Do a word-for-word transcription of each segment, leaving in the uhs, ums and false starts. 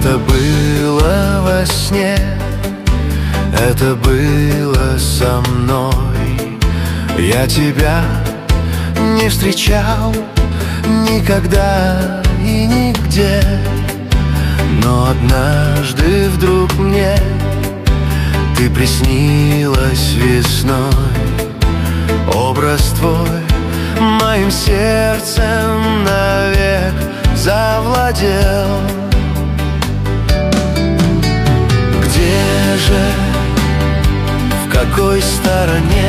Это было во сне, это было со мной. Я тебя не встречал никогда и нигде, но однажды вдруг мне ты приснилась весной. Образ твой моим сердцем навек завладел. Где же, в какой стороне?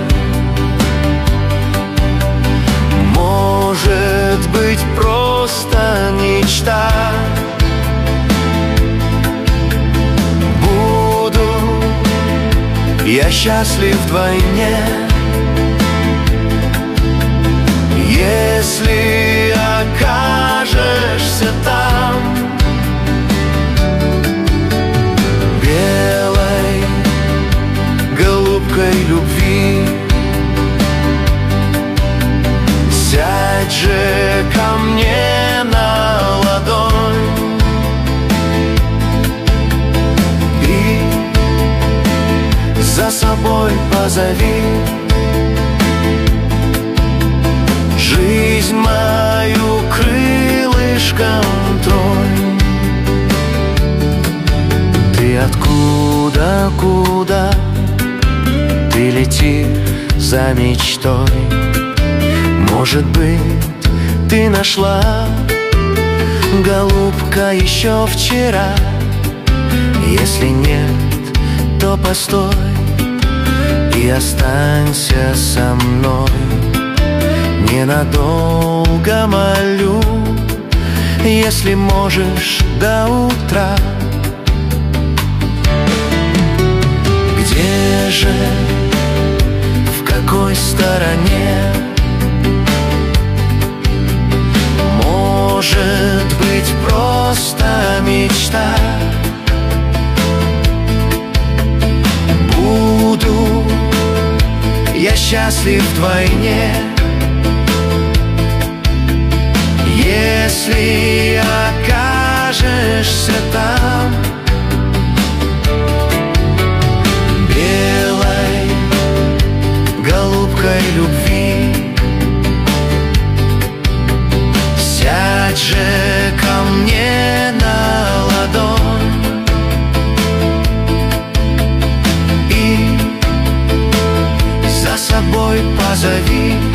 Может быть, просто мечта. Буду я счастлив вдвойне, если окажешься там, белой голубкой любви. Сядь же ко мне на ладонь и за собой позови. Жизнь мою крылышком тронь. Ты откуда, куда ты летишь за мечтой? Может быть, ты нашла, голубка, еще вчера. Если нет, то постой и останься со мной. Ненадолго молю, если можешь, до утра. Где же, в какой стороне? Может быть, просто мечта. Буду я счастлив вдвойне, если окажешься там, белой голубкой любви. Сядь же ко мне на ладонь и за собой позови.